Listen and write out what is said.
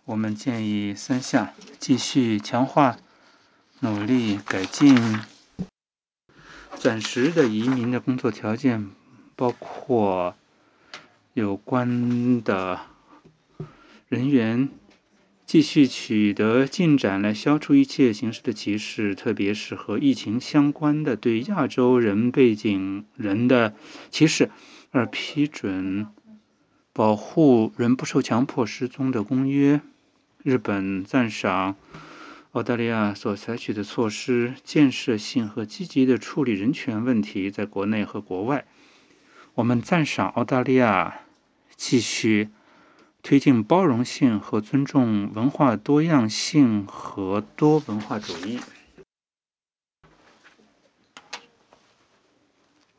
我们建议3项：继续强化、努力改进暂时的移民的工作条件，包括有关的人员继续取得进展来消除一切形式的歧视，特别是和疫情相关的对亚洲人背景人的歧视，而批准保护人不受强迫失踪的公约。日本赞赏澳大利亚所采取的措施，建设性和积极地处理人权问题，在国内和国外。我们赞赏澳大利亚继续推进包容性和尊重文化多样性和多文化主义。